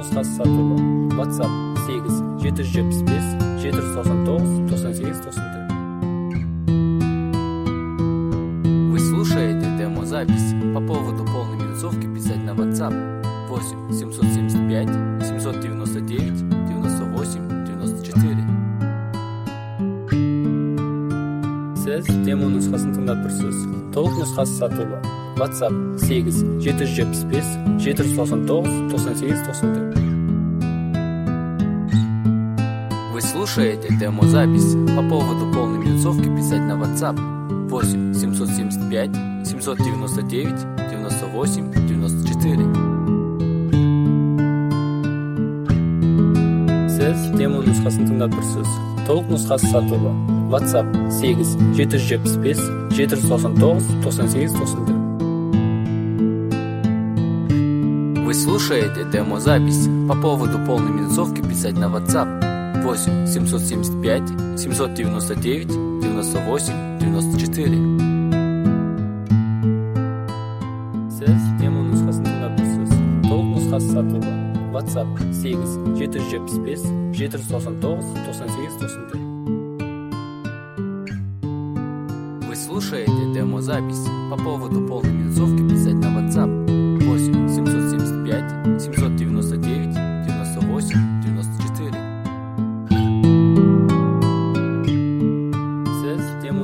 нұсқасы сатылы. WhatsApp 8 775 799 98 94. Вы слушаете демозапись. По поводу полной минусовки писать на WhatsApp 8 775 799 98 94. Сіз демо нұсқасын тыңдап тұрсыз. Толық нұсқасы сатылы. WhatsApp 8 775 799 98 94. Вы слушаете демозапись. По поводу полной минусовки писать на WhatsApp 8 775 799 98 94. Сіз демо нұсқасын тыңдап тұрсыз. Толық нұсқасы сатылы. WhatsApp 8 775 799 98 94. Вы слушаете демозапись. По поводу полной минусовки писать на WhatsApp 8 775 799 98 94. Сіз демо нұсқасын тыңдап тұрсыз. Толық нұсқасы сатылы. WhatsApp 8 775 799 98 94. Вы слушаете демозапись. По поводу полной минусовки писать на WhatsApp